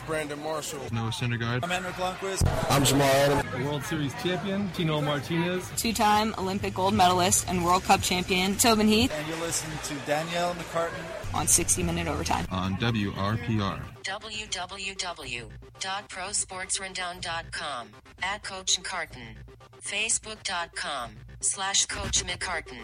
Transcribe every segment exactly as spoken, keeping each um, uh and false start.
Brandon Marshall. Noah Syndergaard. I'm Henrik Lundqvist. I'm Jamal Adams. World Series champion, Tino Martinez. Two-time Olympic gold medalist and World Cup champion, Tobin Heath. And you're listening to Danielle McCartan on sixty minute Overtime. On W R P R. w w w dot pro sports rundown dot com. At Coach McCartan. Facebook dot com slash Coach McCartan.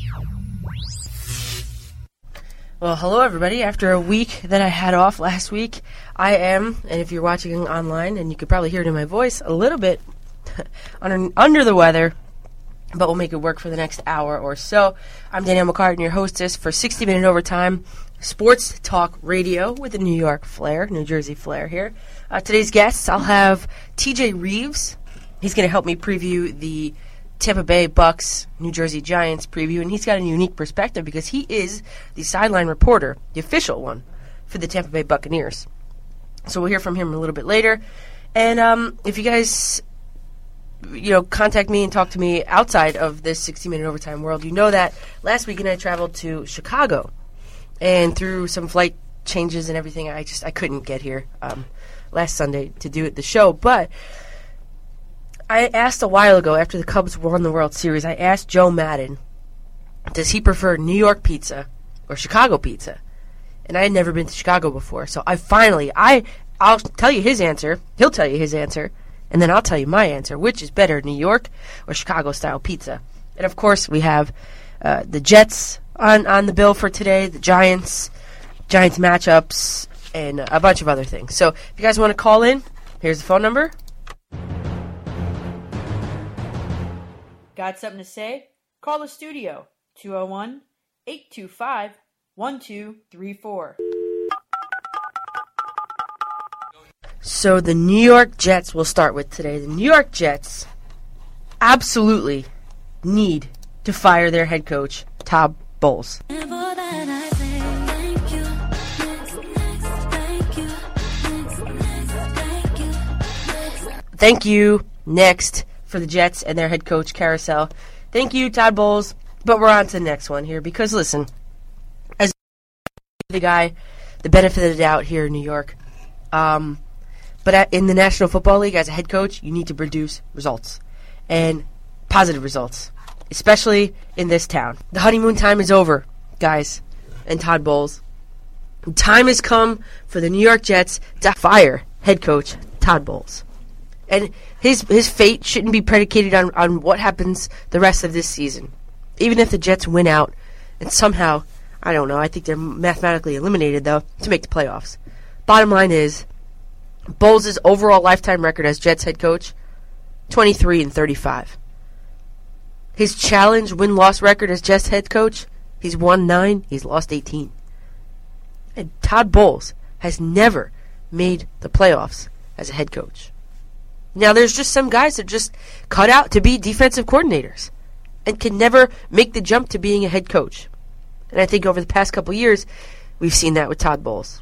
Well, hello everybody. After a week that I had off last week, I am, and if you're watching online, and you could probably hear it in my voice, a little bit under, under the weather, but we'll make it work for the next hour or so. I'm Danielle McCartan, your hostess for sixty minute Overtime Sports Talk Radio with the New York flair, New Jersey flair here. Uh, today's guests, I'll have T J Reeves. He's going to help me preview the Tampa Bay Bucks, New Jersey Giants preview, and he's got a unique perspective because he is the sideline reporter, the official one, for the Tampa Bay Buccaneers. So we'll hear from him a little bit later. And um, if you guys, you know, contact me and talk to me outside of this sixty minute Overtime world, you know that last weekend I traveled to Chicago, and through some flight changes and everything, I just I couldn't get here um, last Sunday to do it, the show, but I asked a while ago, after the Cubs won the World Series, I asked Joe Madden, does he prefer New York pizza or Chicago pizza? And I had never been to Chicago before, so I finally, I, I'll tell you his answer, he'll tell you his answer, and then I'll tell you my answer, which is better, New York or Chicago-style pizza. And of course, we have uh, the Jets on, on the bill for today, the Giants, Giants matchups, and a bunch of other things. So if you guys want to call in, here's the phone number. Got something to say? Call the studio, two oh one, eight two five, one two three four. So the New York Jets we'll start with today. The New York Jets absolutely need to fire their head coach, Todd Bowles. Thank you. Next. For the Jets and their head coach, Carousel. Thank you, Todd Bowles. But we're on to the next one here because, listen, as the guy, the benefit of the doubt here in New York, um, but at, in the National Football League, as a head coach, you need to produce results and positive results, especially in this town. The honeymoon time is over, guys, and Todd Bowles. Time has come for the New York Jets to fire head coach Todd Bowles. And his his fate shouldn't be predicated on, on what happens the rest of this season. Even if the Jets win out and somehow, I don't know, I think they're mathematically eliminated, though, to make the playoffs. Bottom line is, Bowles' overall lifetime record as Jets head coach, twenty-three and thirty-five. His challenge win-loss record as Jets head coach, he's won nine, he's lost eighteen. And Todd Bowles has never made the playoffs as a head coach. Now, there's just some guys that are just cut out to be defensive coordinators and can never make the jump to being a head coach. And I think over the past couple years, we've seen that with Todd Bowles.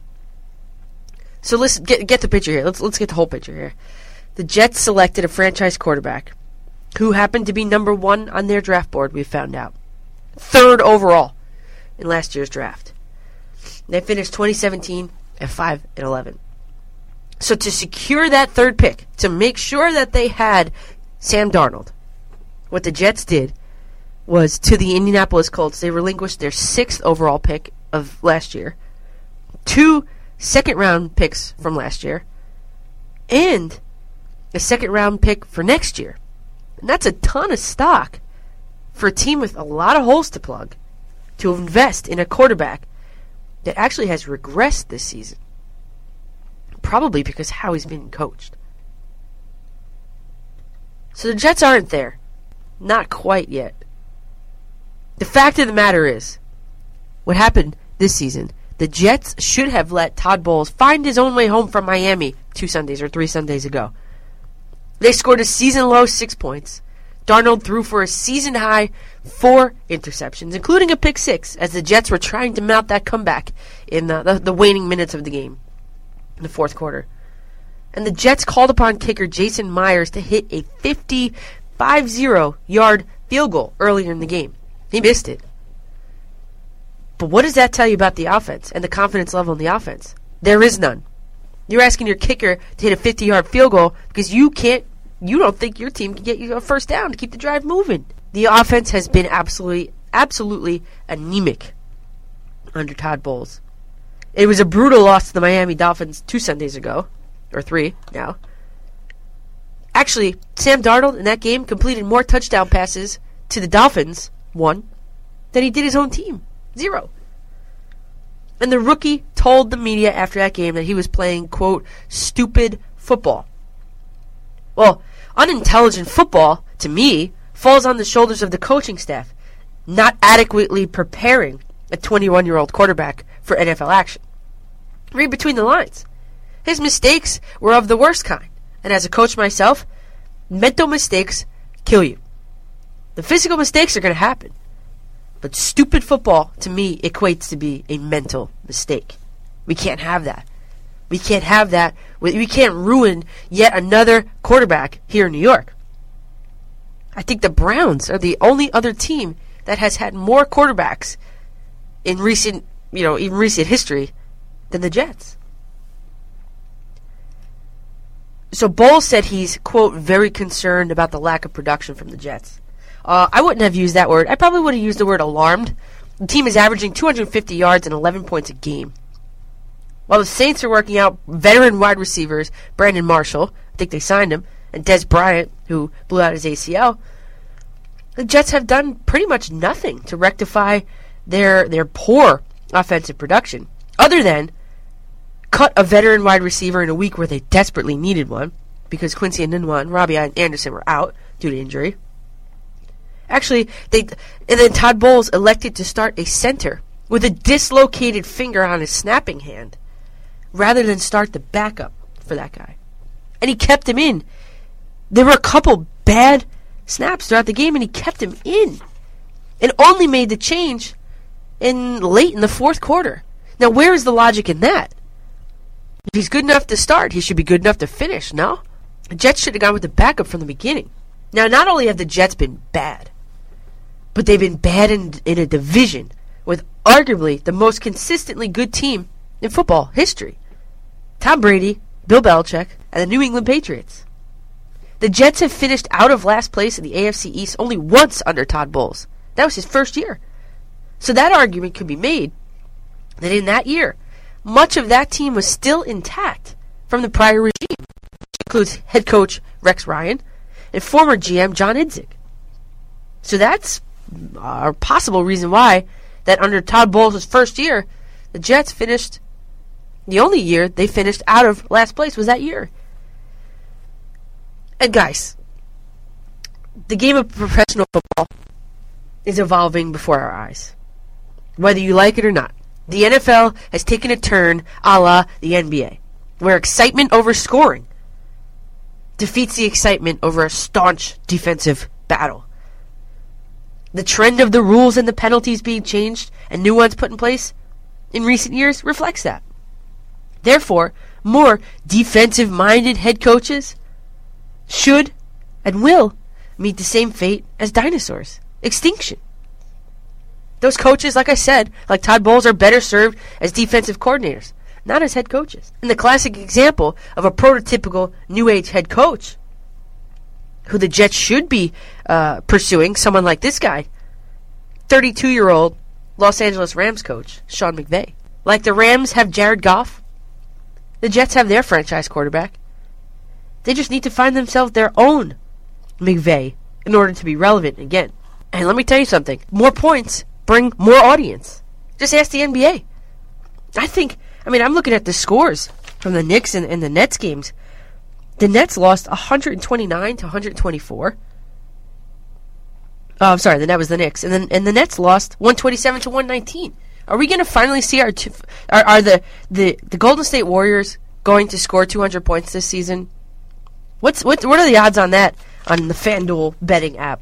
So let's get get the picture here. Let's let's get the whole picture here. The Jets selected a franchise quarterback who happened to be number one on their draft board, we found out. Third overall in last year's draft. They finished twenty seventeen at five and eleven. So to secure that third pick, to make sure that they had Sam Darnold, what the Jets did was to the Indianapolis Colts, they relinquished their sixth overall pick of last year, two second-round picks from last year, and a second-round pick for next year. And that's a ton of stock for a team with a lot of holes to plug to invest in a quarterback that actually has regressed this season. Probably because how he's being coached. So the Jets aren't there. Not quite yet. The fact of the matter is, what happened this season, the Jets should have let Todd Bowles find his own way home from Miami two Sundays or three Sundays ago. They scored a season-low six points. Darnold threw for a season-high four interceptions, including a pick six, as the Jets were trying to mount that comeback in the, the, the waning minutes of the game. In the fourth quarter. And the Jets called upon kicker Jason Myers to hit a fifty-five yard field goal earlier in the game. He missed it. But what does that tell you about the offense and the confidence level in the offense? There is none. You're asking your kicker to hit a fifty-yard field goal because you can't, you don't think your team can get you a first down to keep the drive moving. The offense has been absolutely, absolutely anemic under Todd Bowles. It was a brutal loss to the Miami Dolphins two Sundays ago, or three now. Actually, Sam Darnold in that game completed more touchdown passes to the Dolphins, one, than he did his own team, zero. And the rookie told the media after that game that he was playing, quote, stupid football. Well, unintelligent football, to me, falls on the shoulders of the coaching staff, not adequately preparing a twenty-one-year-old quarterback for N F L action. Read between the lines. His mistakes were of the worst kind. And as a coach myself, mental mistakes kill you. The physical mistakes are going to happen. But stupid football, to me, equates to be a mental mistake. We can't have that. We can't have that. We can't ruin yet another quarterback here in New York. I think the Browns are the only other team that has had more quarterbacks in recent, you know, even recent history than the Jets. So Bowles said he's, quote, very concerned about the lack of production from the Jets. Uh, I wouldn't have used that word. I probably would have used the word alarmed. The team is averaging two hundred fifty yards and eleven points a game. While the Saints are working out veteran wide receivers, Brandon Marshall, I think they signed him, and Des Bryant, who blew out his A C L, the Jets have done pretty much nothing to rectify their their poor offensive production, other than cut a veteran wide receiver in a week where they desperately needed one because Quincy Enunwa and Robbie Anderson were out due to injury. Actually, they and then Todd Bowles elected to start a center with a dislocated finger on his snapping hand rather than start the backup for that guy. And he kept him in. There were a couple bad snaps throughout the game, and he kept him in. And only made the change in late in the fourth quarter. Now, where is the logic in that? If he's good enough to start, he should be good enough to finish, no? The Jets should have gone with the backup from the beginning. Now, not only have the Jets been bad, but they've been bad in, in a division with arguably the most consistently good team in football history. Tom Brady, Bill Belichick, and the New England Patriots. The Jets have finished out of last place in the A F C East only once under Todd Bowles. That was his first year. So that argument could be made that in that year, much of that team was still intact from the prior regime, which includes head coach Rex Ryan and former G M John Idzik. So that's a possible reason why that under Todd Bowles' first year, the Jets finished, the only year they finished out of last place was that year. And guys, the game of professional football is evolving before our eyes, whether you like it or not. The N F L has taken a turn a la the N B A, where excitement over scoring defeats the excitement over a staunch defensive battle. The trend of the rules and the penalties being changed and new ones put in place in recent years reflects that. Therefore, more defensive-minded head coaches should and will meet the same fate as dinosaurs. Extinction. Those coaches, like I said, like Todd Bowles, are better served as defensive coordinators, not as head coaches. And the classic example of a prototypical New Age head coach who the Jets should be uh, pursuing, someone like this guy, thirty-two-year-old Los Angeles Rams coach, Sean McVay. Like the Rams have Jared Goff, the Jets have their franchise quarterback. They just need to find themselves their own McVay in order to be relevant again. And let me tell you something. More points bring more audience. Just ask the N B A. I think, I mean, I'm looking at the scores from the Knicks and, and the Nets games. The Nets lost one twenty-nine to one twenty-four. Oh, I'm sorry, that was the Knicks. And then and the Nets lost one twenty-seven to one nineteen. Are we going to finally see our t- are, are the, the the Golden State Warriors going to score two hundred points this season? What's what what are the odds on that on the FanDuel betting app?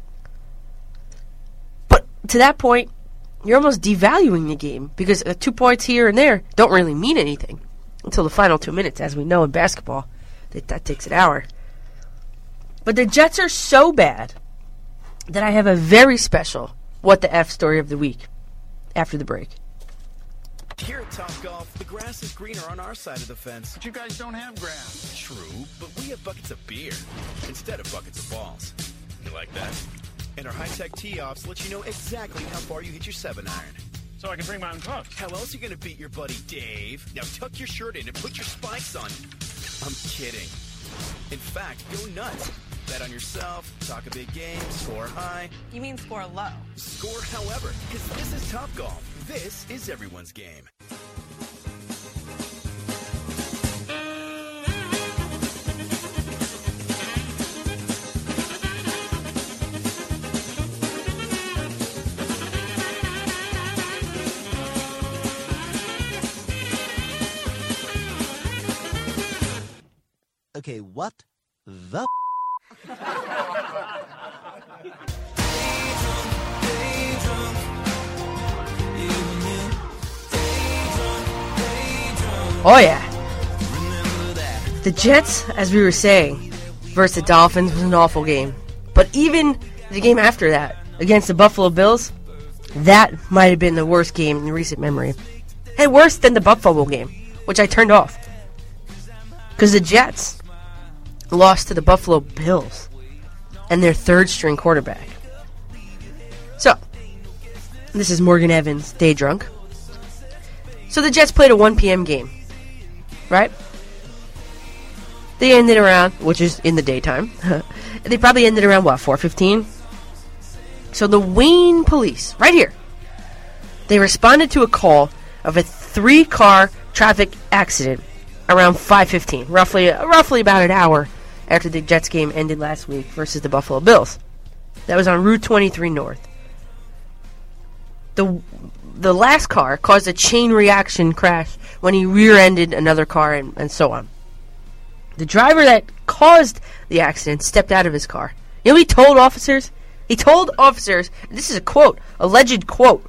But to that point, you're almost devaluing the game because uh, two points here and there don't really mean anything until the final two minutes, as we know in basketball. That, that takes an hour. But the Jets are so bad that I have a very special What the F story of the week after the break. Here at Topgolf, the grass is greener on our side of the fence. But you guys don't have grass. True, but we have buckets of beer instead of buckets of balls. You like that? And our high-tech tee-offs let you know exactly how far you hit your seven iron. So I can bring my own clubs. How else are you going to beat your buddy Dave? Now tuck your shirt in and put your spikes on. I'm kidding. In fact, go nuts. Bet on yourself, talk a big game, score high. You mean score low? Score however, because this is Topgolf. This is everyone's game. Okay, what the Oh yeah. The Jets, as we were saying, versus the Dolphins was an awful game. But even the game after that, against the Buffalo Bills, that might have been the worst game in recent memory. Hey, worse than the Buffalo game, which I turned off. Because the Jets lost to the Buffalo Bills and their third string quarterback. So, this is Morgan Evans, day drunk. So the Jets played a one p.m. game, right? They ended around, which is in the daytime. They probably ended around, what, four fifteen? So the Wayne police, right here, they responded to a call of a three-car traffic accident around five fifteen, roughly, roughly about an hour after the Jets game ended last week versus the Buffalo Bills. That was on Route twenty-three North. The the last car caused a chain reaction crash when he rear-ended another car and, and so on. The driver that caused the accident stepped out of his car. You know what he told officers? He told officers, this is a quote, alleged quote.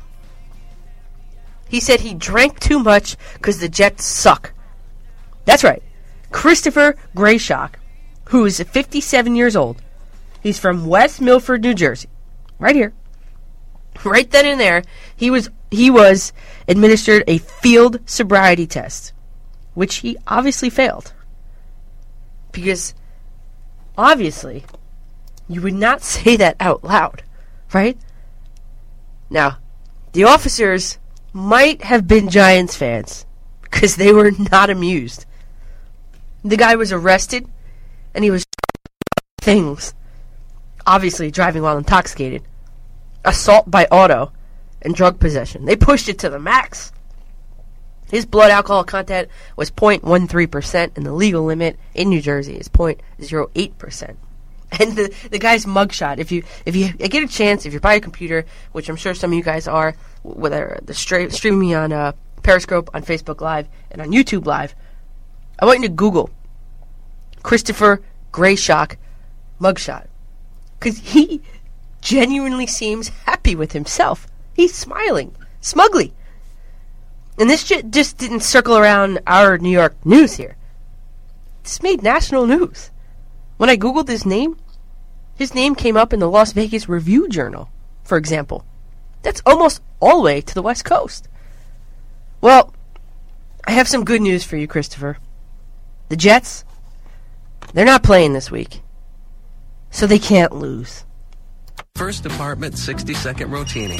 He said he drank too much because the Jets suck. That's right. Christopher Grayshock, who is fifty-seven years old. He's from West Milford, New Jersey. Right here. Right then and there, he was he was administered a field sobriety test, which he obviously failed. Because, obviously, you would not say that out loud, right? Now, the officers might have been Giants fans, because they were not amused. The guy was arrested, and he was things. Obviously, driving while intoxicated. Assault by auto, and drug possession. They pushed it to the max. His blood alcohol content was zero point one three percent, and the legal limit in New Jersey is zero point zero eight percent. And the the guy's mugshot, if you if you get a chance, if you're by a computer, which I'm sure some of you guys are, whether the stra- streaming me on uh, Periscope, on Facebook Live, and on YouTube Live, I want you to Google Christopher Grayshock mugshot. Because he genuinely seems happy with himself. He's smiling, smugly. And this j- just didn't circle around our New York news here. This made national news. When I Googled his name, his name came up in the Las Vegas Review-Journal, for example. That's almost all the way to the West Coast. Well, I have some good news for you, Christopher. The Jets, they're not playing this week, so they can't lose. First Apartment sixty-second Rotini.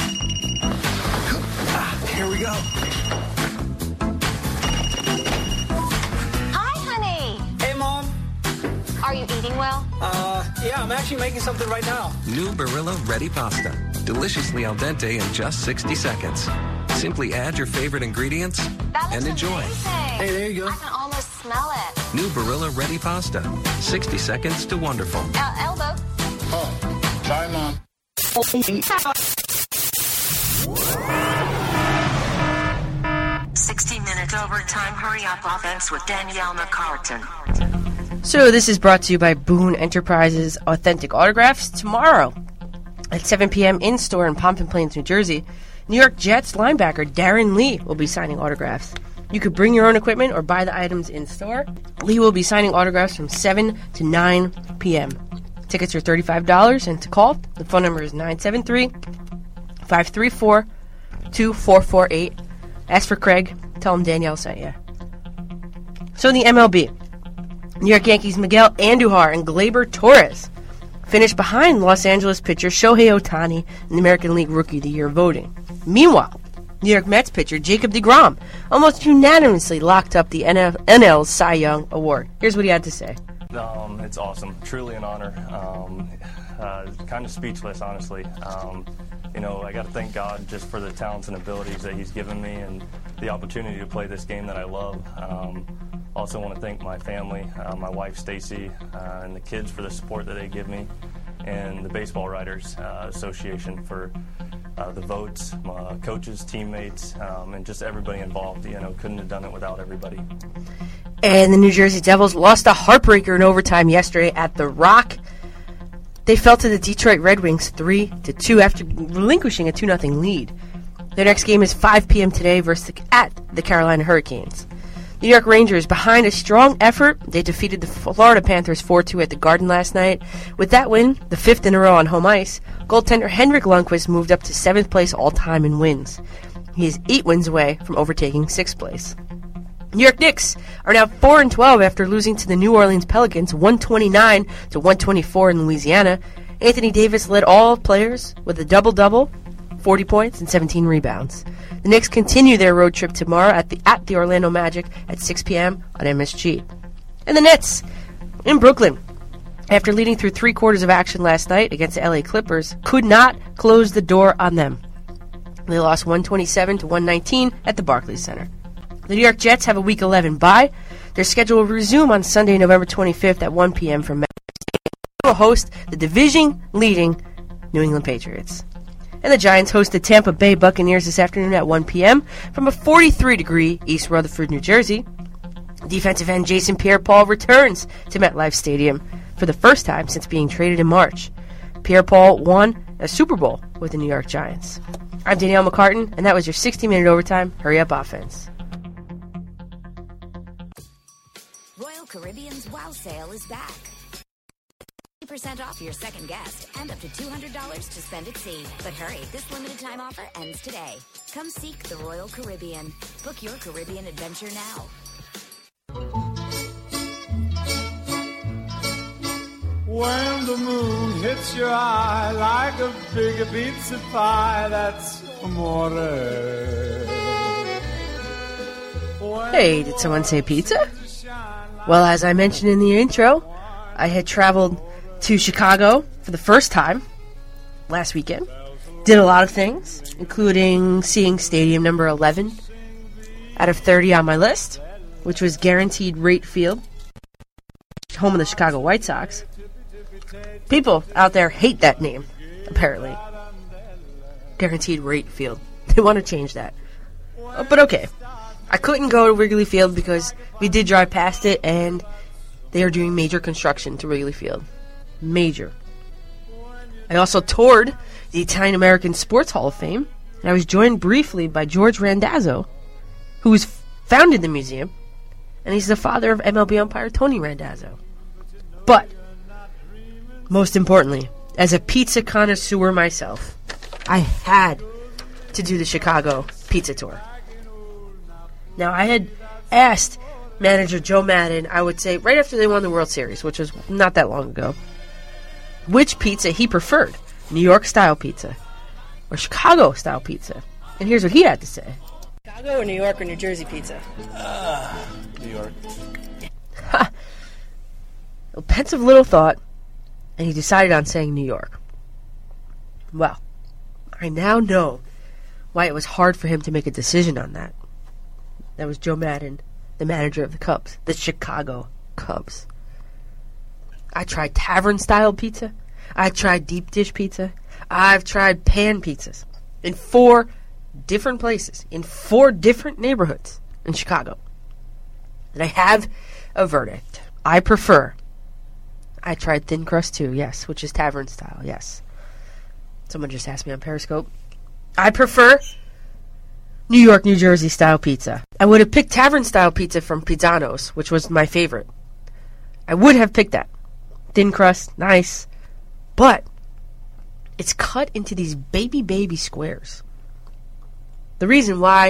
Ah, here we go. Hi, honey. Hey, Mom. Are you eating well? Uh, yeah, I'm actually making something right now. New Barilla Ready Pasta. Deliciously al dente in just sixty seconds. Simply add your favorite ingredients That and enjoy. Amazing. Hey, there you go. I can almost smell it. New Barilla Ready Pasta. sixty seconds to wonderful. El- elbow. Oh, sorry, Mom. sixty minute overtime hurry up offense with Danielle McCartan. So this is brought to you by Boone Enterprises Authentic Autographs. Tomorrow at seven p.m. in-store in Pompton Plains, New Jersey, New York Jets linebacker Darren Lee will be signing autographs. You could bring your own equipment or buy the items in-store. Lee will be signing autographs from seven to nine p.m. Tickets are thirty-five dollars, and to call, the phone number is nine seven three, five three four, two four four eight. Ask for Craig. Tell him Danielle sent you. So in the M L B, New York Yankees Miguel Andujar and Gleyber Torres finished behind Los Angeles pitcher Shohei Ohtani in the American League Rookie of the Year voting. Meanwhile, New York Mets pitcher Jacob deGrom almost unanimously locked up the N L's Cy Young Award. Here's what he had to say. Um, it's awesome. Truly an honor. Um, uh, kind of speechless, honestly. Um, you know, I got to thank God just for the talents and abilities that He's given me and the opportunity to play this game that I love. Um, also want to thank my family, uh, my wife Stacy, uh, and the kids for the support that they give me, and the Baseball Writers uh, Association for uh, the votes, my coaches, teammates, um, and just everybody involved. You know, couldn't have done it without everybody. And the New Jersey Devils lost a heartbreaker in overtime yesterday at The Rock. They fell to the Detroit Red Wings three to two after relinquishing a two nothing lead. Their next game is five p.m. today versus the, at the Carolina Hurricanes. New York Rangers, behind a strong effort, they defeated the Florida Panthers four two at the Garden last night. With that win, the fifth in a row on home ice, goaltender Henrik Lundqvist moved up to seventh place all-time in wins. He is eight wins away from overtaking sixth place. New York Knicks are now four and twelve after losing to the New Orleans Pelicans one twenty-nine to one twenty-four in Louisiana. Anthony Davis led all players with a double-double, forty points and seventeen rebounds. The Knicks continue their road trip tomorrow at the at the Orlando Magic at six p.m. on M S G. And the Nets in Brooklyn, after leading through three quarters of action last night against the L A Clippers, could not close the door on them. They lost one twenty-seven to one nineteen at the Barclays Center. The New York Jets have a Week eleven bye. Their schedule will resume on Sunday, November twenty-fifth at one p.m. from Memphis. They will host the division-leading New England Patriots. And the Giants host the Tampa Bay Buccaneers this afternoon at one p.m. from a forty-three degree East Rutherford, New Jersey. Defensive end Jason Pierre-Paul returns to MetLife Stadium for the first time since being traded in March. Pierre-Paul won a Super Bowl with the New York Giants. I'm Danielle McCartan, and that was your sixty minute overtime Hurry Up Offense. Royal Caribbean's Wow Sale is back. fifty percent off your second guest and up to two hundred dollars to spend at sea. But hurry, this limited time offer ends today. Come seek the Royal Caribbean. Book your Caribbean adventure now. When the moon hits your eye like a big pizza pie, that's amore. Hey, did someone say pizza? Well, as I mentioned in the intro, I had traveled to Chicago for the first time last weekend. Did a lot of things, including seeing Stadium number eleven out of thirty on my list, which was Guaranteed Rate Field, home of the Chicago White Sox. People out there hate that name, apparently. Guaranteed Rate Field. They want to change that. Oh, but okay. I couldn't go to Wrigley Field because we did drive past it, and they are doing major construction to Wrigley Field. Major. I also toured the Italian American Sports Hall of Fame, and I was joined briefly by George Randazzo, who was founded the museum, and he's the father of M L B umpire Tony Randazzo. But, most importantly, as a pizza connoisseur myself, I had to do the Chicago pizza tour. Now, I had asked manager Joe Madden, I would say right after they won the World Series, which was not that long ago, which pizza he preferred, New York-style pizza or Chicago-style pizza. And here's what he had to say. Chicago or New York or New Jersey pizza? Uh, New York. Ha! A pensive little thought, and he decided on saying New York. Well, I now know why it was hard for him to make a decision on that. That was Joe Madden, the manager of the Cubs, the Chicago Cubs. I tried tavern-style pizza. I tried deep dish pizza. I've tried pan pizzas in four different places, in four different neighborhoods in Chicago. And I have a verdict. I prefer. I tried thin crust too, yes, which is tavern style, yes. Someone just asked me on Periscope. I prefer New York, New Jersey style pizza. I would have picked tavern style pizza from Pizzano's, which was my favorite. I would have picked that. Thin crust, nice. But it's cut into these baby, baby squares. The reason why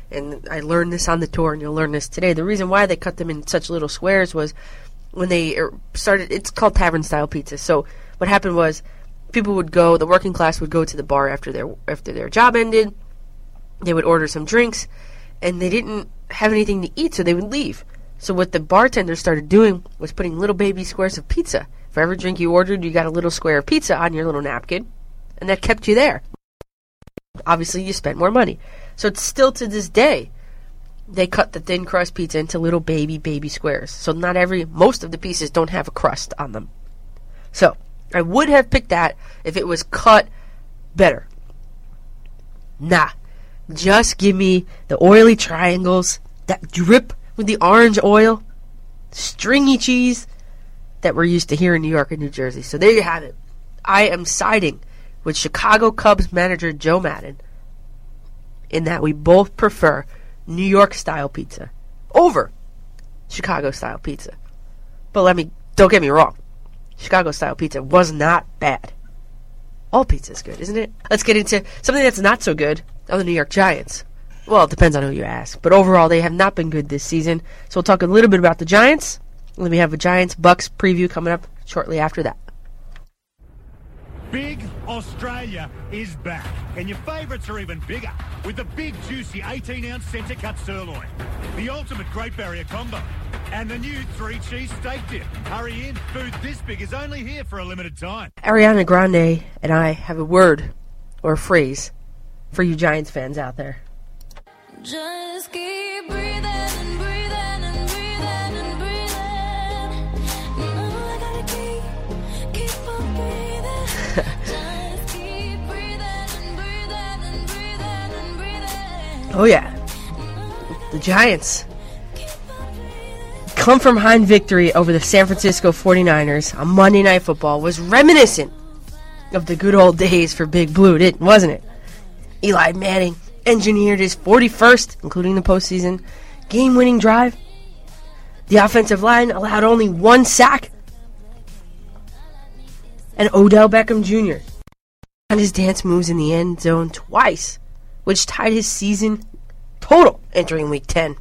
and I learned this on the tour, and you'll learn this today. The reason why they cut them in such little squares was when they started, it's called tavern-style pizza. So what happened was people would go, the working class would go to the bar after their after their job ended. They would order some drinks, and they didn't have anything to eat, so they would leave. So what the bartender started doing was putting little baby squares of pizza. For every drink you ordered, you got a little square of pizza on your little napkin, and that kept you there. Obviously, you spent more money. So it's still to this day, they cut the thin crust pizza into little baby, baby squares. So not every, most of the pieces don't have a crust on them. So I would have picked that if it was cut better. Nah. Just give me the oily triangles that drip with the orange oil, stringy cheese that we're used to here in New York and New Jersey. So there you have it. I am siding with Chicago Cubs manager Joe Maddon in that we both prefer New York-style pizza over Chicago-style pizza. But let me, don't get me wrong, Chicago-style pizza was not bad. All pizza is good, isn't it? Let's get into something that's not so good on the New York Giants. Well, it depends on who you ask. But overall, they have not been good this season. So we'll talk a little bit about the Giants. Let me have a Giants-Bucks preview coming up shortly after that. Big Australia is back, and your favourites are even bigger with the big, juicy eighteen-ounce centre-cut sirloin, the ultimate Great Barrier combo, and the new three-cheese steak dip. Hurry in, food this big is only here for a limited time. Ariana Grande and I have a word or a phrase for you Giants fans out there. Just keep breathing and breathing and breathing and breathing. No, I gotta keep, keep on breathing. Just keep breathing and breathing and breathing and breathing. Oh yeah, the Giants come from behind victory over the San Francisco forty-niners on Monday Night Football was reminiscent of the good old days for Big Blue, didn't wasn't it? Eli Manning engineered his forty-first, including the postseason, game-winning drive. The offensive line allowed only one sack. And Odell Beckham Junior on his dance moves in the end zone twice, which tied his season total entering Week ten.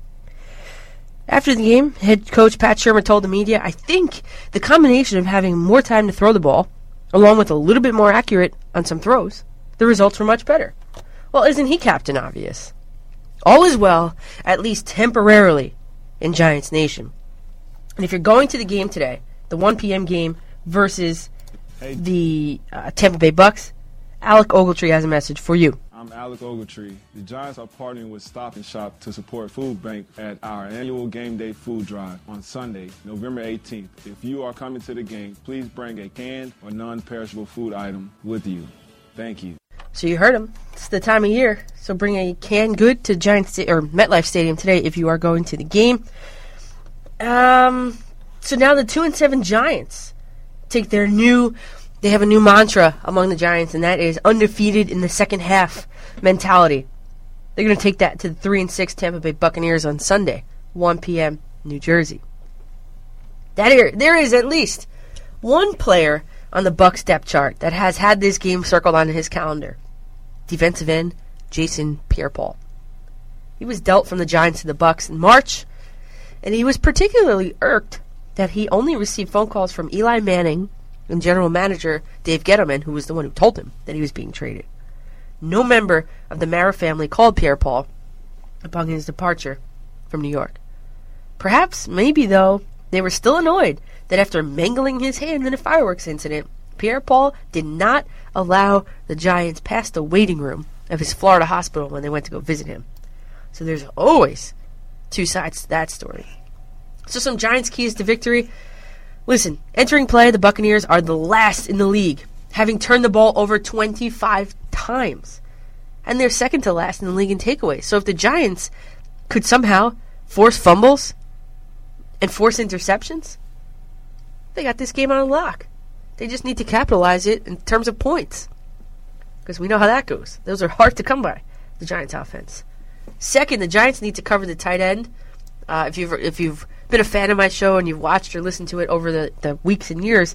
After the game, head coach Pat Shurmur told the media, I think the combination of having more time to throw the ball, along with a little bit more accurate on some throws, the results were much better. Well, isn't he Captain Obvious? All is well, at least temporarily, in Giants Nation. And if you're going to the game today, the one p.m. game versus the uh, Tampa Bay Bucks, Alec Ogletree has a message for you. I'm Alec Ogletree. The Giants are partnering with Stop and Shop to support Food Bank at our annual Game Day Food Drive on Sunday, November eighteenth. If you are coming to the game, please bring a canned or non-perishable food item with you. Thank you. So you heard him. It's the time of year. So bring a canned good to Giants Sta- or MetLife Stadium today if you are going to the game. Um. So now the two and seven Giants take their new. They have a new mantra among the Giants, and that is undefeated in the second half mentality. They're going to take that to the three and six Tampa Bay Buccaneers on Sunday, one p.m. New Jersey. That here, there is at least one player on the Bucs depth chart that has had this game circled on his calendar. Defensive end Jason Pierre-Paul. He was dealt from the Giants to the Bucs in March, and he was particularly irked that he only received phone calls from Eli Manning and general manager Dave Gettleman, who was the one who told him that he was being traded. No member of the Mara family called Pierre-Paul upon his departure from New York. Perhaps, maybe though, they were still annoyed that after mangling his hand in a fireworks incident, Pierre-Paul did not allow the Giants past the waiting room of his Florida hospital when they went to go visit him. So there's always two sides to that story. So some Giants keys to victory. Listen, entering play, the Buccaneers are the last in the league, having turned the ball over twenty-five times. And they're second to last in the league in takeaways. So if the Giants could somehow force fumbles and force interceptions, they got this game on lock. They just need to capitalize it in terms of points, because we know how that goes. Those are hard to come by, the Giants' offense. Second, the Giants need to cover the tight end. Uh, if you've if you've been a fan of my show and you've watched or listened to it over the, the weeks and years,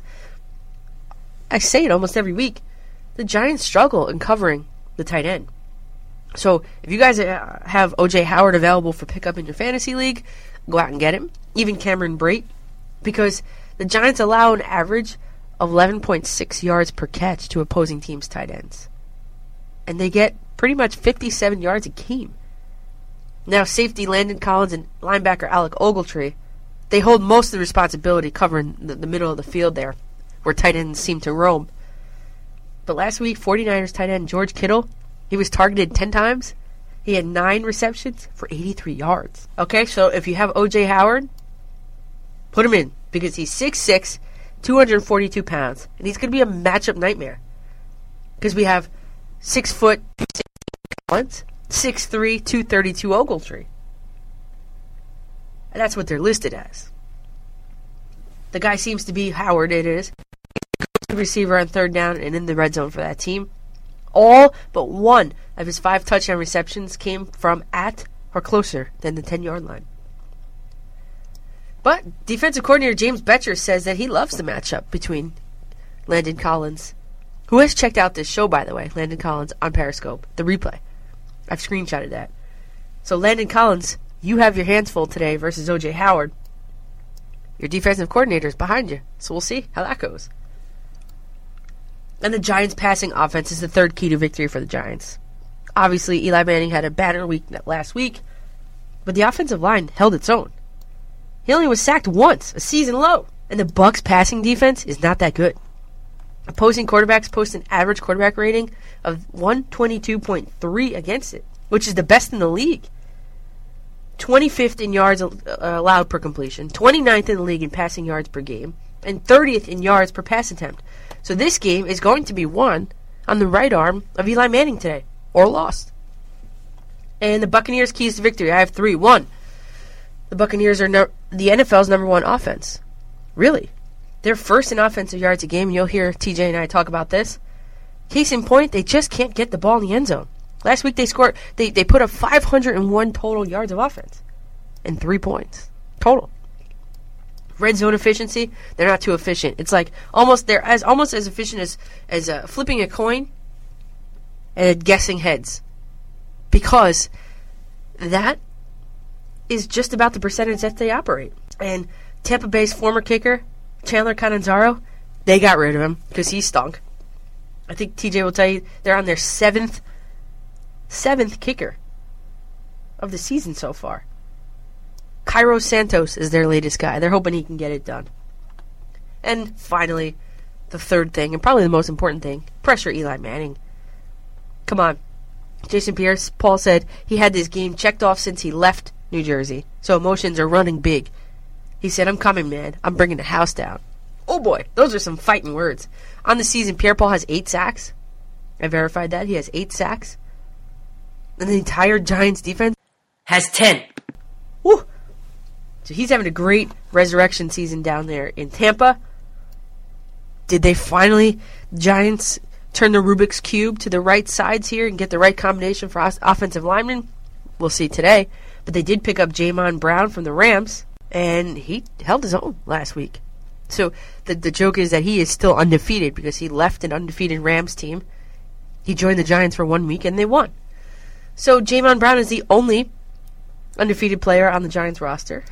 I say it almost every week. The Giants struggle in covering the tight end. So if you guys have O J Howard available for pickup in your fantasy league, go out and get him. Even Cameron Brate, because the Giants allow an average of eleven point six yards per catch to opposing teams' tight ends. And they get pretty much fifty-seven yards a game. Now, safety Landon Collins and linebacker Alec Ogletree, they hold most of the responsibility covering the, the middle of the field there, where tight ends seem to roam. But last week, 49ers tight end George Kittle, he was targeted ten times. He had nine receptions for eighty-three yards. Okay, so if you have O J Howard, put him in, because he's six six, two hundred forty-two pounds, and he's going to be a matchup nightmare. Because we have six foot Collins, six three, two thirty-two Ogletree. And that's what they're listed as. The guy seems to be Howard, it is. He's a receiver on third down and in the red zone for that team. All but one of his five touchdown receptions came from at or closer than the ten-yard line. But defensive coordinator James Betcher says that he loves the matchup between Landon Collins, who has checked out this show, by the way, Landon Collins on Periscope, the replay. I've screenshotted that. So Landon Collins, you have your hands full today versus O J Howard. Your defensive coordinator is behind you, so we'll see how that goes. And the Giants' passing offense is the third key to victory for the Giants. Obviously, Eli Manning had a banner week last week, but the offensive line held its own. He only was sacked once, a season low, and the Bucs' passing defense is not that good. Opposing quarterbacks post an average quarterback rating of one twenty-two point three against it, which is the best in the league. twenty-fifth in yards uh, allowed per completion, twenty-ninth in the league in passing yards per game, and thirtieth in yards per pass attempt. So this game is going to be won on the right arm of Eli Manning today, or lost. And the Buccaneers' keys to victory, I have three. One, the Buccaneers are no- the N F L's number one offense. Really. They're first in offensive yards a game, and you'll hear T J and I talk about this. Case in point, they just can't get the ball in the end zone. Last week they scored, they, they put up five hundred one total yards of offense and three points total. Red zone efficiency, they're not too efficient. It's like almost they're as almost as efficient as as uh, flipping a coin and guessing heads, because that is just about the percentage that they operate. And Tampa Bay's former kicker Chandler Catanzaro, they got rid of him because he stunk. I think T J will tell you they're on their seventh seventh kicker of the season so far. Cairo Santos is their latest guy. They're hoping he can get it done. And finally, the third thing, and probably the most important thing, pressure Eli Manning. Come on. Jason Pierce, Paul said he had this game checked off since he left New Jersey, so emotions are running big. He said, I'm coming, man. I'm bringing the house down. Oh boy, those are some fighting words. On the season, Pierre-Paul has eight sacks. I verified that. He has eight sacks. And the entire Giants defense has ten. Woo! So he's having a great resurrection season down there in Tampa. Did they finally, Giants, turn the Rubik's Cube to the right sides here and get the right combination for os- offensive linemen? We'll see today. But they did pick up Jamon Brown from the Rams, and he held his own last week. So the the joke is that he is still undefeated because he left an undefeated Rams team. He joined the Giants for one week, and they won. So Jamon Brown is the only undefeated player on the Giants roster.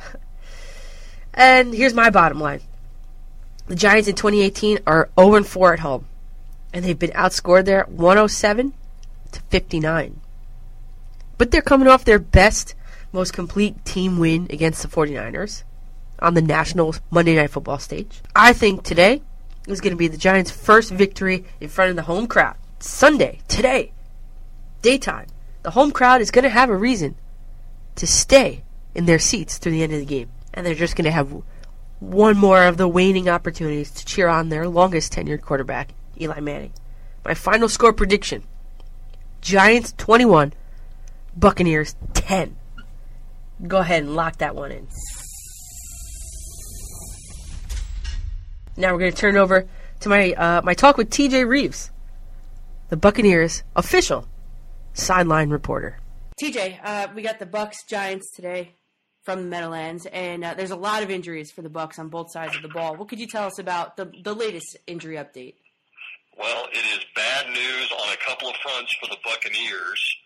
And here's my bottom line. The Giants in twenty eighteen are oh and four at home. And they've been outscored there one oh seven to fifty-nine. But they're coming off their best, most complete team win against the 49ers on the national Monday Night Football stage. I think today is going to be the Giants' first victory in front of the home crowd. Sunday, today, daytime. The home crowd is going to have a reason to stay in their seats through the end of the game. And they're just going to have one more of the waning opportunities to cheer on their longest tenured quarterback, Eli Manning. My final score prediction, Giants twenty-one, Buccaneers ten. Go ahead and lock that one in. Now we're going to turn over to my uh, my talk with T J Reeves, the Buccaneers official sideline reporter. T J, uh, we got the Bucs Giants today from the Meadowlands, and uh, there's a lot of injuries for the Bucs on both sides of the ball. What could you tell us about the the latest injury update? Well, it is bad news on a couple of fronts for the Buccaneers.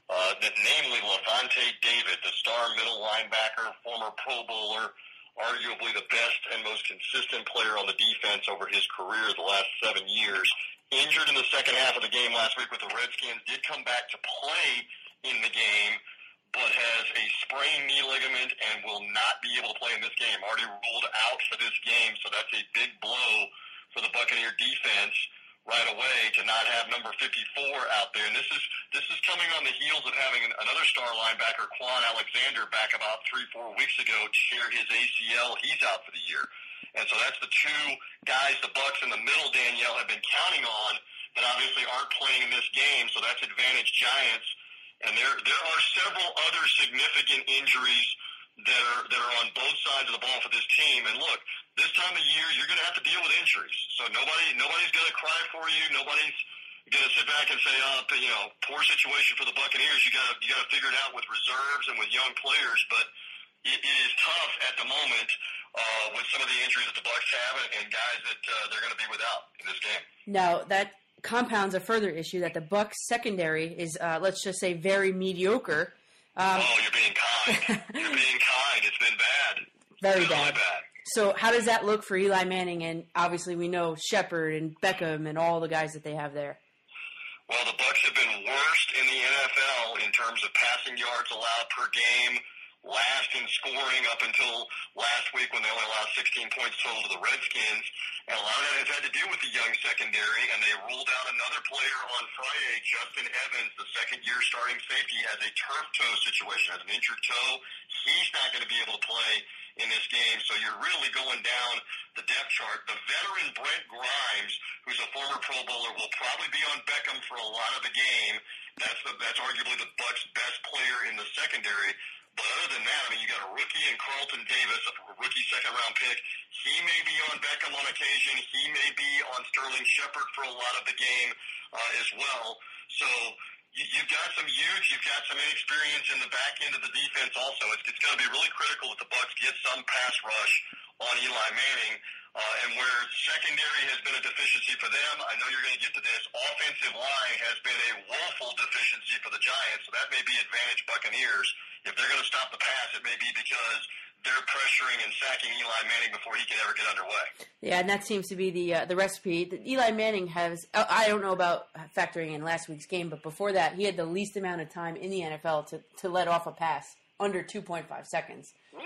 uh, namely Levante David, the star middle linebacker, former Pro Bowler, arguably the best and most consistent player on the defense over his career the last seven years. Injured in the second half of the game last week with the Redskins, did come back to play in the game, but has a sprained knee ligament and will not be able to play in this game. Already ruled out for this game, so that's a big blow for the Buccaneer defense right away to not have number fifty-four out there. And this is this is coming on the heels of having another star linebacker, Quan Alexander, back about three, four weeks ago, tear his A C L. He's out for the year. And so that's the two guys the Bucs in the middle, Danielle, have been counting on that obviously aren't playing in this game, so that's advantage Giants. And there there are several other significant injuries that are that are on both sides of the ball for this team. And look, this time of year you're going to have to deal with injuries. So nobody nobody's going to cry for you. Nobody's going to sit back and say, "Oh, you know, poor situation for the Buccaneers." You got to you got to figure it out with reserves and with young players. But it, it is tough at the moment uh, with some of the injuries that the Bucs have and, and guys that uh, they're going to be without in this game. Now that compounds a further issue that the Bucs secondary is, uh, let's just say, very mediocre. Um, oh, you're being kind. You're being kind. It's been bad. Very really bad. bad. So how does that look for Eli Manning? And obviously we know Shepard and Beckham and all the guys that they have there. Well, the Bucs have been worst in the N F L in terms of passing yards allowed per game. Last in scoring up until last week when they only allowed sixteen points total to the Redskins. And a lot of that has had to do with the young secondary, and they ruled out another player on Friday, Justin Evans, the second-year starting safety, has a turf toe situation, has an injured toe. He's not going to be able to play in this game, so you're really going down the depth chart. The veteran Brent Grimes, who's a former Pro Bowler, will probably be on Beckham for a lot of the game. That's the, that's arguably the Bucs' best player in the secondary. But other than that, I mean, you got a rookie in Carlton Davis, a rookie second-round pick. He may be on Beckham on occasion. He may be on Sterling Shepard for a lot of the game uh, as well. So you, you've got some youth. You've got some inexperience in the back end of the defense also. It's, it's going to be really critical that the Bucs get some pass rush on Eli Manning. Uh, and where secondary has been a deficiency for them, I know you're going to get to this, offensive line has been a woeful deficiency for the Giants, so that may be advantage Buccaneers. If they're going to stop the pass, it may be because they're pressuring and sacking Eli Manning before he can ever get underway. Yeah, and that seems to be the uh, the recipe. The, Eli Manning has, I don't know about factoring in last week's game, but before that, he had the least amount of time in the N F L to, to let off a pass, under two point five seconds. Woo!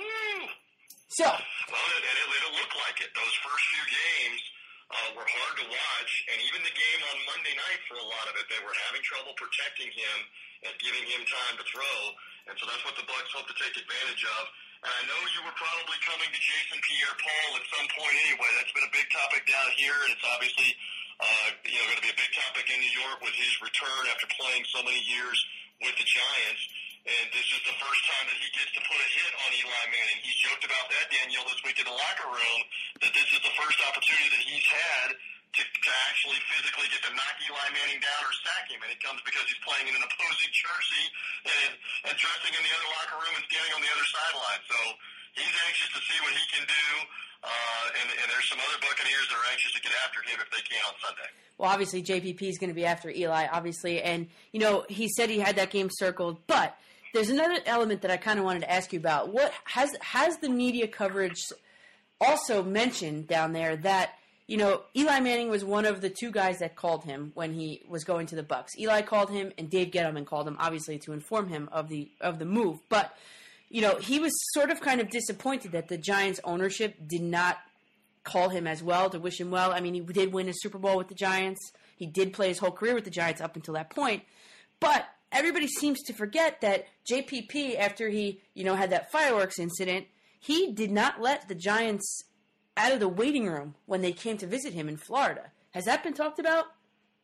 So, well, and it, it'll look like it. Those first few games uh, were hard to watch, and even the game on Monday night for a lot of it, they were having trouble protecting him and giving him time to throw, and so that's what the Bucs hope to take advantage of. And I know you were probably coming to Jason Pierre-Paul at some point anyway. That's been a big topic down here, and it's obviously uh, you know going to be a big topic in New York with his return after playing so many years with the Giants. And this is the first time that he gets to put a hit on Eli Manning. He's joked about that, Danielle, this week in the locker room, that this is the first opportunity that he's had to, to actually physically get to knock Eli Manning down or sack him. And it comes because he's playing in an opposing jersey and, and dressing in the other locker room and standing on the other sideline. So he's anxious to see what he can do. Uh, and, and there's some other Buccaneers that are anxious to get after him if they can on Sunday. Well, obviously, J P P is going to be after Eli, obviously. And, you know, he said he had that game circled, but there's another element that I kind of wanted to ask you about. What has has the media coverage also mentioned down there that, you know, Eli Manning was one of the two guys that called him when he was going to the Bucs. Eli called him, and Dave Gettleman called him, obviously, to inform him of the of the move. But, you know, he was sort of kind of disappointed that the Giants' ownership did not call him as well to wish him well. I mean, he did win a Super Bowl with the Giants. He did play his whole career with the Giants up until that point. But everybody seems to forget that J P P, after he, you know, had that fireworks incident, he did not let the Giants out of the waiting room when they came to visit him in Florida. Has that been talked about?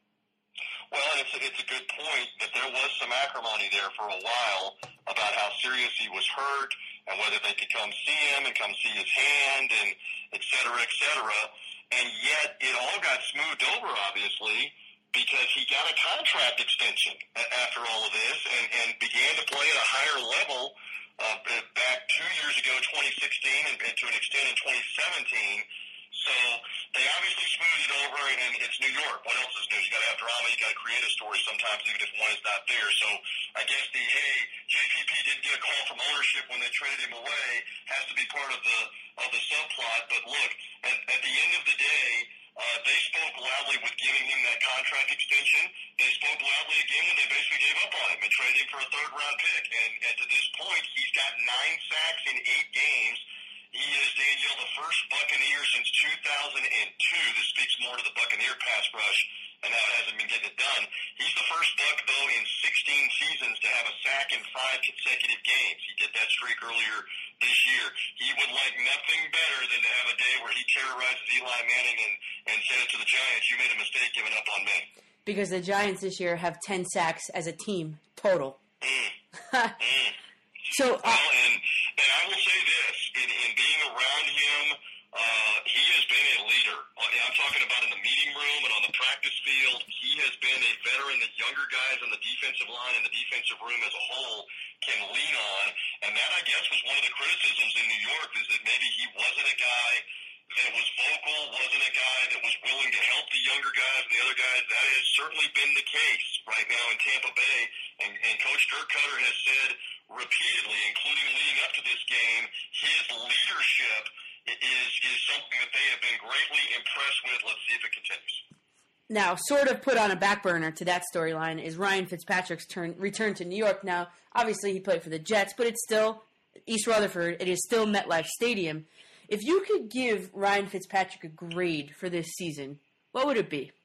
Well, it's a, it's a good point that there was some acrimony there for a while about how serious he was hurt and whether they could come see him and come see his hand and et cetera, et cetera. And yet it all got smoothed over, obviously, because he got a contract extension after all of this and, and began to play at a higher level uh, back two years ago, twenty sixteen, and, and to an extent in twenty seventeen. So they obviously smoothed it over, and it's New York. What else is new? You got to have drama. You got to create a story sometimes, even if one is not there. So I guess the hey, J P P didn't get a call from ownership when they traded him away has to be part of the of the subplot. But look, at, at the end of the day, uh, they spoke loudly with giving him that contract extension. They spoke loudly again when they basically gave up on him and traded him for a third round pick. And, and to this point, he's got nine sacks in eight games. He is, Danielle, the first Buccaneer since two thousand two. This speaks more to the Buccaneer pass rush and how it hasn't been getting it done. He's the first Buck, though, in sixteen seasons to have a sack in five consecutive games. He did that streak earlier this year. He would like nothing better than to have a day where he terrorizes Eli Manning and, and says to the Giants, you made a mistake giving up on me. Because the Giants this year have ten sacks as a team total. Mm. mm. So, uh, well, and, and I will say this, in, in being around him, uh, he has been a leader. I'm talking about in the meeting room and on the practice field. He has been a veteran that younger guys on the defensive line and the defensive room as a whole can lean on. And that, I guess, was one of the criticisms in New York, is that maybe he wasn't a guy that was vocal, wasn't a guy that was willing to help the younger guys and the other guys. That has certainly been the case right now in Tampa Bay. And, and Coach Dirk Cutter has said repeatedly, including leading up to this game, his leadership is is something that they have been greatly impressed with. Let's see if it continues. now, sort of put on a back burner to that storyline is Ryan Fitzpatrick's turn, return to New York. Now, obviously he played for the Jets, but it's still East Rutherford. It is still MetLife Stadium. If you could give Ryan Fitzpatrick a grade for this season, what would it be?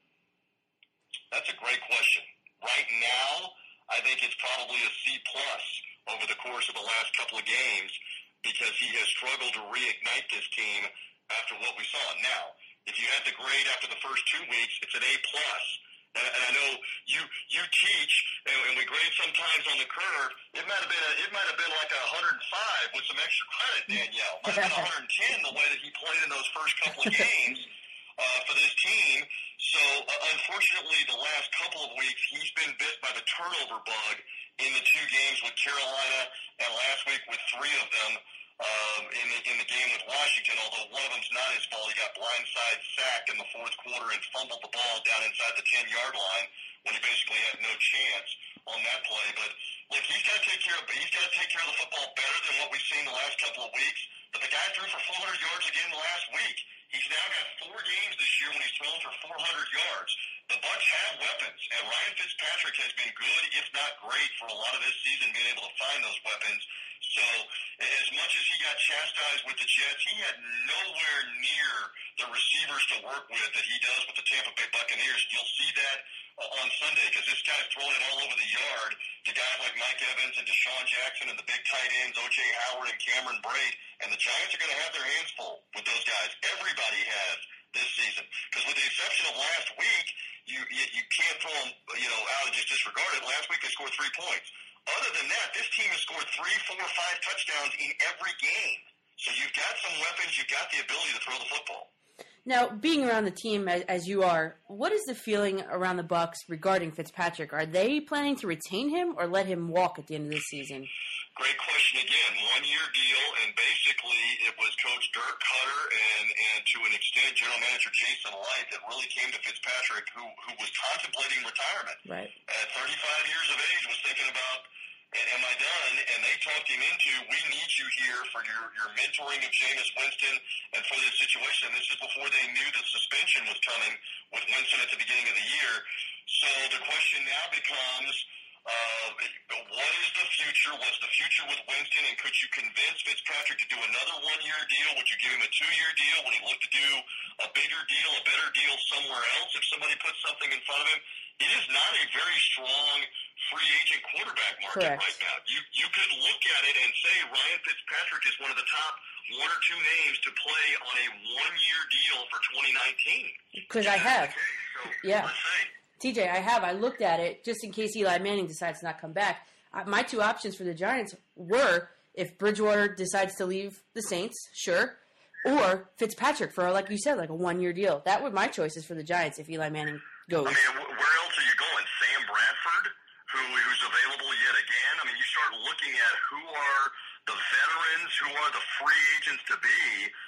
That's a great question. Right now, I think it's probably a C plus over the course of the last couple of games because he has struggled to reignite this team after what we saw. Now, if you had the grade after the first two weeks, it's an A plus. And, and I know you you teach, and, and we grade sometimes on the curve. It might have been a, it might have been like a one hundred five with some extra credit, Danielle. Might have been one hundred ten the way that he played in those first couple of games uh, for this team. So uh, unfortunately, the last couple of weeks he's been bit by the turnover bug in the two games with Carolina, and last week with three of them. Um, in the in the game with Washington, although one of them's not his fault. He got blindside sacked in the fourth quarter and fumbled the ball down inside the ten-yard line when he basically had no chance on that play. But look, he's got to take care of he's got to take care of the football better than what we've seen the last couple of weeks. But the guy threw for four hundred yards again last week. He's now got four games this year when he's thrown for four hundred yards. The Bucs have weapons, and Ryan Fitzpatrick has been good, if not great, for a lot of this season, being able to find those weapons. So as much as he got chastised with the Jets, he had nowhere near the receivers to work with that he does with the Tampa Bay Buccaneers. You'll see that uh, on Sunday because this guy's throwing it all over the yard to guys like Mike Evans and Deshaun Jackson and the big tight ends, O J Howard and Cameron Braid. And the Giants are going to have their hands full with those guys. Everybody has this season. Because with the exception of last week, you, you you can't throw them, you know, out and just disregard it. Last week they scored three points. Other than that, this team has scored three, four, five touchdowns in every game. So you've got some weapons. You've got the ability to throw the football. Now, being around the team as, as you are, what is the feeling around the Bucs regarding Fitzpatrick? Are they planning to retain him or let him walk at the end of this season? Great question again. One-year deal, and basically it was Coach Dirk Cutter and, and to an extent General Manager Jason Light that really came to Fitzpatrick, who who was contemplating retirement. Right. At thirty-five years of age, was thinking about, am I done? And they talked him into, we need you here for your, your mentoring of Jameis Winston and for this situation. This is before they knew the suspension was coming with Winston at the beginning of the year. So the question now becomes, uh, what is the future? What's the future with Winston? And could you convince Fitzpatrick to do another one-year deal? Would you give him a two-year deal? Would he look to do a bigger deal, a better deal somewhere else if somebody puts something in front of him? It is not a very strong free agent quarterback market Correct. right now. You you could look at it and say Ryan Fitzpatrick is one of the top one or two names to play on a one-year deal for twenty nineteen. Because I have. So, Yeah. let's see. T J, I have. I looked at it just in case Eli Manning decides to not come back. Uh, my two options for the Giants were if Bridgewater decides to leave the Saints, sure, or Fitzpatrick for, like you said, like a one-year deal. That were my choices for the Giants if Eli Manning goes. I mean, wh- where else are you going? Sam Bradford, who who's available yet again? I mean, you start looking at who are the veterans, who are the free agents to be, and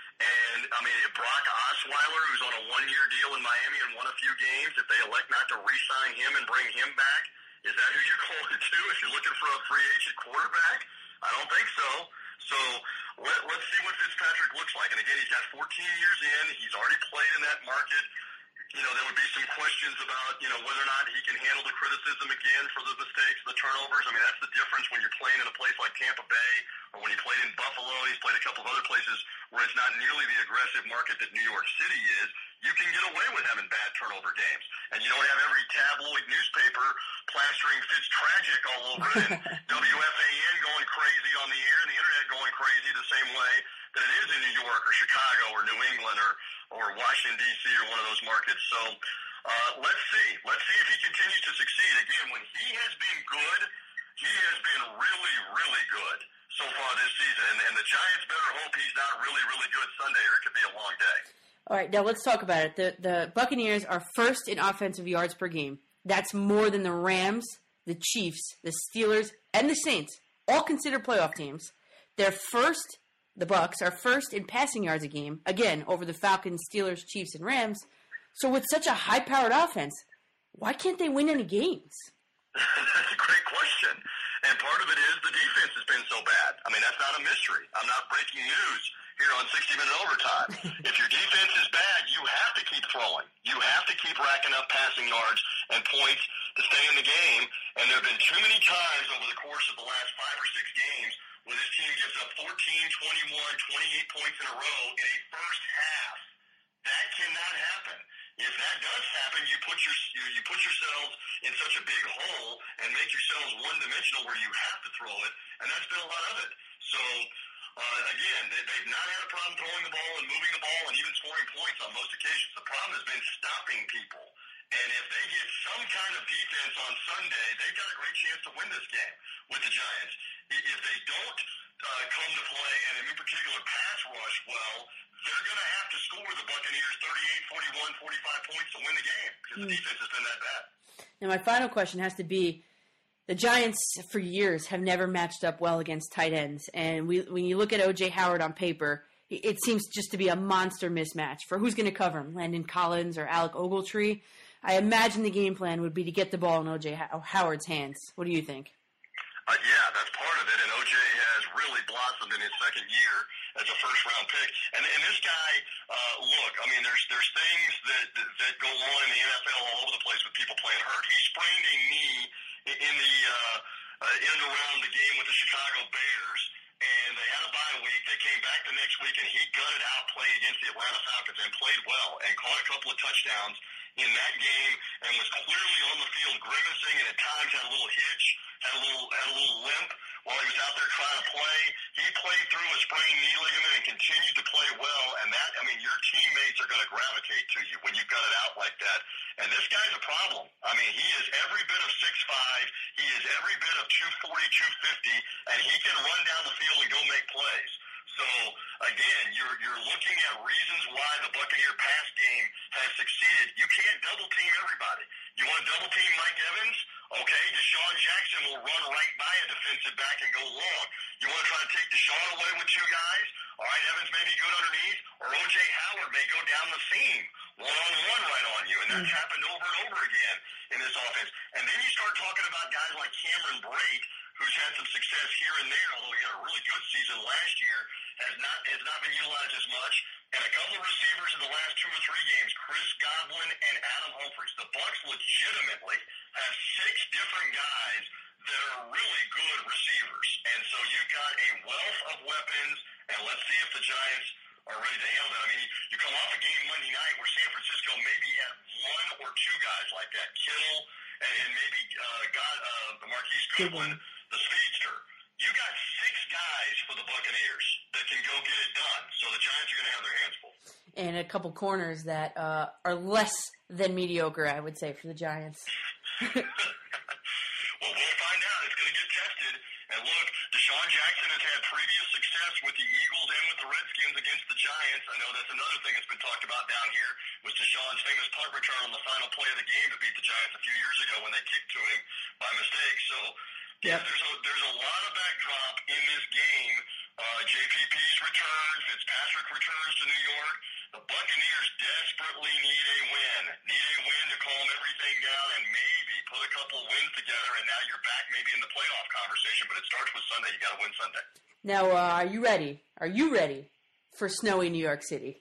And, I mean, Brock Osweiler, who's on a one-year deal in Miami and won a few games, if they elect not to re-sign him and bring him back, is that who you're going to if you're looking for a free agent quarterback? I don't think so. So let, let's see what Fitzpatrick looks like. And, again, he's got fourteen years in. He's already played in that market. You know, there would be some questions about, you know, whether or not he can handle the criticism again for the mistakes, the turnovers. I mean, that's the difference when you're playing in a place like Tampa Bay or when he played in Buffalo. He's played a couple of other places where it's not nearly the aggressive market that New York City is. You can get away with having bad turnover games. And you don't have every tabloid newspaper plastering Fitz tragic all over it and W F A N going crazy on the air and the internet going crazy the same way that it is in New York or Chicago or New England or, or Washington, D C or one of those markets. So uh, let's see. Let's see if he continues to succeed. Again, when he has been good, he has been really, really good so far this season. And, and the Giants better hope he's not really, really good Sunday or it could be a long day. All right, now let's talk about it. The the Buccaneers are first in offensive yards per game. That's more than the Rams, the Chiefs, the Steelers, and the Saints, all considered playoff teams. They're first, the Bucs are first in passing yards a game, again, over the Falcons, Steelers, Chiefs, and Rams. So with such a high-powered offense, why can't they win any games? That's a great question. And part of it is the defense has been so bad. I mean, that's not a mystery. I'm not breaking news here on sixty minute Overtime. If your defense is bad, you have to keep throwing. You have to keep racking up passing yards and points to stay in the game. And there have been too many times over the course of the last five or six games where this team gives up fourteen, twenty-one, twenty-eight points in a row in a first half. That cannot happen. If that does happen, you put your you put yourselves in such a big hole and make yourselves one-dimensional where you have to throw it, and that's been a lot of it. So, uh, again, they, they've not had a problem throwing the ball and moving the ball and even scoring points on most occasions. The problem has been stopping people. And if they get some kind of defense on Sunday, they've got a great chance to win this game with the Giants. If they don't uh, come to play, and in particular pass rush well, they're going to have to score the Buccaneers thirty-eight, forty-one, forty-five points to win the game because the defense has been that bad. Now, my final question has to be, the Giants, for years, have never matched up well against tight ends. And we, when you look at O J Howard on paper, it seems just to be a monster mismatch for who's going to cover him, Landon Collins or Alec Ogletree. I imagine the game plan would be to get the ball in O J Howard's hands. What do you think? Uh, yeah, that's part of it, and O J has really blossomed in his second year as a first-round pick. And, and this guy, uh, look, I mean, there's there's things that, that that go on in the N F L all over the place with people playing hurt. He sprained a knee in the uh, uh, in and around the game with the Chicago Bears, and they had a bye week. They came back the next week, and he gutted out play against the Atlanta Falcons and played well and caught a couple of touchdowns in that game and was clearly on the field grimacing and at times had a little hitch, had a little had a little limp while he was out there trying to play. He played through a sprained knee ligament and continued to play well, and that, I mean, your teammates are going to gravitate to you when you gut it out like that. And this guy's a problem. I mean, he is every bit of six five, he is every bit of two forty, two fifty, and he can run down the field and go make plays. So, again, you're you're looking at reasons why the Buccaneer pass game has succeeded. You can't double-team everybody. You want to double-team Mike Evans? Okay, Deshaun Jackson will run right by a defensive back and go long. You want to try to take Deshaun away with two guys? All right, Evans may be good underneath, or O J Howard may go down the seam, one-on-one right on you, and that's mm-hmm. happened over and over again in this offense. And then you start talking about guys like Cameron Brate, who's had some success here and there, although he had a really good season last year, has not has not been utilized as much. And a couple of receivers in the last two or three games, Chris Godwin and Adam Humphries. The Bucs legitimately have six different guys that are really good receivers. And so you've got a wealth of weapons, and let's see if the Giants are ready to handle that. I mean, you, you come off a game Monday night where San Francisco maybe had one or two guys like that, Kittle and, and maybe uh, got uh, Marquise Goodwin, the speedster. You got six guys for the Buccaneers that can go get it done. So the Giants are going to have their hands full. And a couple corners that uh, are less than mediocre, I would say, for the Giants. Well, we'll find out. It's going to get tested. And look, Deshaun Jackson has had previous success with the Eagles and with the Redskins against the Giants. I know that's another thing that's been talked about down here was Deshaun's famous punt return on the final play of the game to beat the Giants a few years ago when they kicked to him by mistake. So, yeah, there's a, there's a lot of backdrop in this game Uh, J P P's return, Fitzpatrick returns to New York. The Buccaneers desperately need a win. Need a win to calm everything down and maybe put a couple wins together, and now you're back maybe in the playoff conversation, but it starts with Sunday. You got to win Sunday. Now, uh, are you ready? Are you ready for snowy New York City?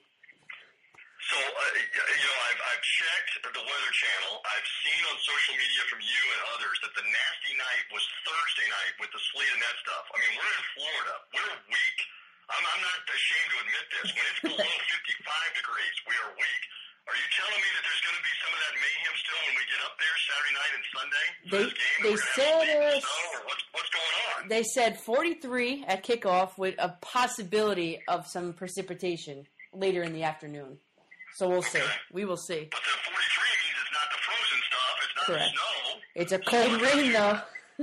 So, uh, you know, I've, I've checked the Weather Channel. I've seen on social media from you and others that the nasty night was Thursday night with the sleet and that stuff. I mean, we're in Florida. We're weak. I'm, I'm not ashamed to admit this. When it's below fifty-five degrees, we are weak. Are you telling me that there's going to be some of that mayhem still when we get up there Saturday night and Sunday for They, this game? they said uh, Snow, or what's, what's going on? they said forty-three at kickoff with a possibility of some precipitation later in the afternoon. So we'll see. We will see. But the forty-three means it's not the frozen stuff. It's not Correct. the snow. It's a cold rain, though.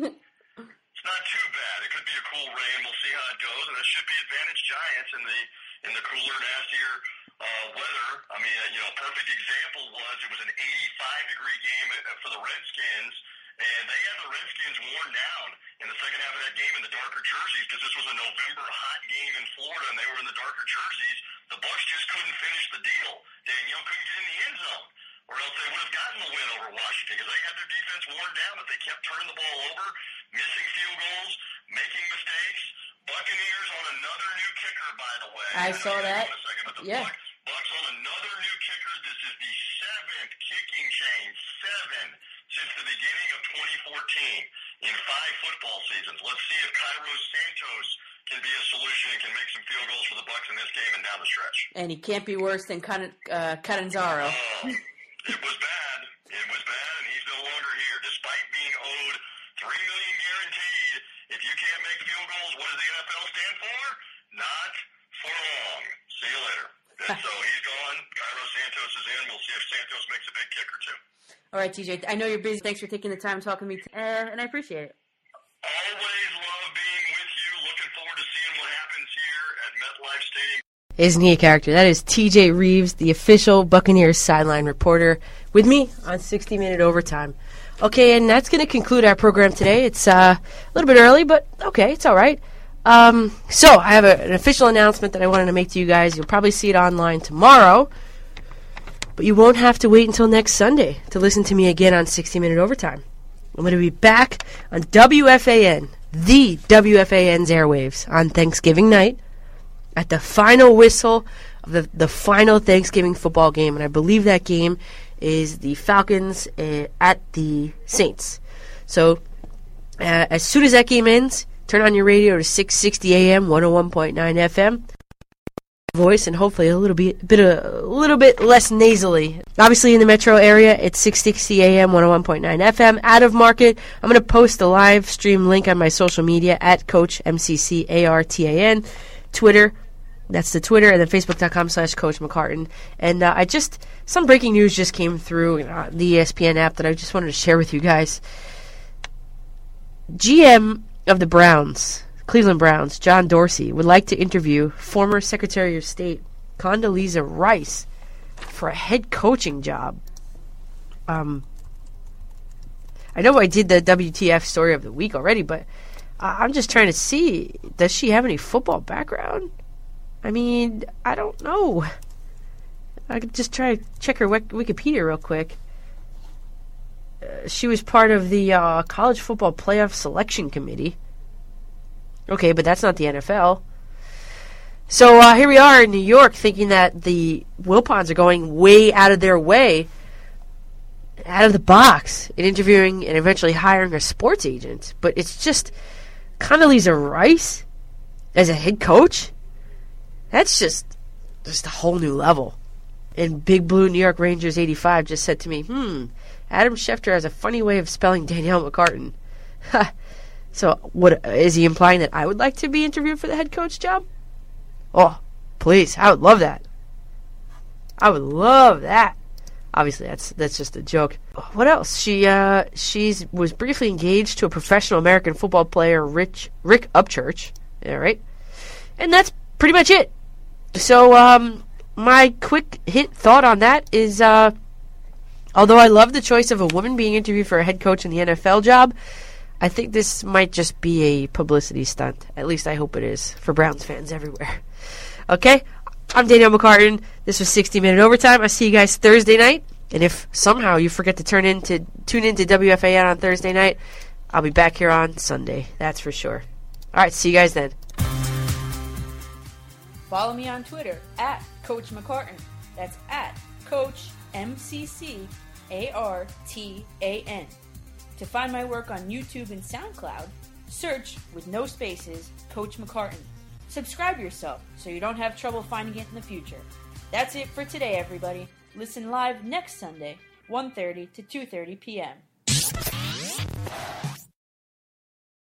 It's not too bad. It could be a cool rain. We'll see how it goes, and it should be advantage Giants in the in the cooler, nastier uh, weather. I mean, uh, you know, a perfect example was it was an eighty-five degree game for the Redskins, and they had the Redskins worn down in the second half of that game in the darker jerseys because this was a November hot game in Florida, and they were in the darker jerseys. The Bucs just couldn't finish the deal. Danielle couldn't get in the end zone, or else they would have gotten the win over Washington because they had their defense worn down, but they kept turning the ball over, missing field goals, making mistakes. Buccaneers on another new kicker, by the way. I saw that. Second, Yeah. Bucs, Bucs on another new kicker. This is the seventh kicking change, seven, since the beginning of twenty fourteen in five football seasons. Let's see if Cairo Santos can be a solution and can make some field goals for the Bucs in this game and down the stretch. And he can't be worse than Can- uh, Catanzaro. Oh, it was bad. It was bad, and he's no longer here. Despite being owed three million dollars guaranteed, if you can't make field goals, what does the N F L stand for? Not for long. See you later. And so he's gone. Cairo Santos is in. We'll see if Santos makes a big kick or two. All right, T J, I know you're busy. Thanks for taking the time talking to me, uh, and I appreciate it. Always love being with you. Looking forward to seeing what happens here at MetLife Stadium. Isn't he a character? That is T J Reeves, the official Buccaneers sideline reporter, with me on sixty minute Overtime. Okay, and that's going to conclude our program today. It's uh, a little bit early, but okay, it's all right. Um, so, I have a, an official announcement that I wanted to make to you guys. You'll probably see it online tomorrow, but you won't have to wait until next Sunday to listen to me again on sixty minute Overtime. I'm going to be back on W F A N, the W F A N's airwaves, on Thanksgiving night at the final whistle of the, the final Thanksgiving football game, and I believe that game is the Falcons uh, at the Saints. So, uh, as soon as that game ends, turn on your radio to six sixty A M, one oh one point nine F M. Voice, and hopefully a little bit, bit a, a little bit less nasally. Obviously in the metro area, it's six sixty A M, one oh one point nine F M. Out of market, I'm going to post a live stream link on my social media at Coach M C C A R T A N, Twitter. That's the Twitter, and then Facebook.com slash Coach McCartan. And uh, I just, some breaking news just came through uh, the E S P N app that I just wanted to share with you guys. G M of the Browns, Cleveland Browns, John Dorsey, would like to interview former Secretary of State Condoleezza Rice for a head coaching job. Um, I know I did the W T F story of the week already, but uh, I'm just trying to see, does she have any football background? I mean, I don't know. I could just try to check her wik- Wikipedia real quick. Uh, she was part of the uh, College Football Playoff Selection Committee. Okay, but that's not the N F L. So uh, here we are in New York thinking that the Wilpons are going way out of their way, out of the box, in interviewing and eventually hiring a sports agent. But it's just Condoleezza Rice as a head coach? That's just just a whole new level. And Big Blue New York Rangers eighty-five just said to me, hmm, Adam Schefter has a funny way of spelling Danielle McCartan. So, what is he implying that I would like to be interviewed for the head coach job? Oh, please, I would love that. I would love that. Obviously, that's that's just a joke. What else? She uh she's was briefly engaged to a professional American football player, Rich Rick Upchurch. All right, and that's pretty much it. So, um, my quick hit thought on that is, uh, although I love the choice of a woman being interviewed for a head coach in the N F L job, I think this might just be a publicity stunt. At least I hope it is for Browns fans everywhere. Okay? I'm Daniel McCartan. This was sixty minute Overtime. I'll see you guys Thursday night. And if somehow you forget to turn in to tune into W F A N on Thursday night, I'll be back here on Sunday. That's for sure. All right, see you guys then. Follow me on Twitter at Coach McCartan. That's at Coach M C C A R T A N. To find my work on YouTube and SoundCloud, search with no spaces Coach McCartan. Subscribe yourself so you don't have trouble finding it in the future. That's it for today, everybody. Listen live next Sunday, one thirty to two thirty p.m.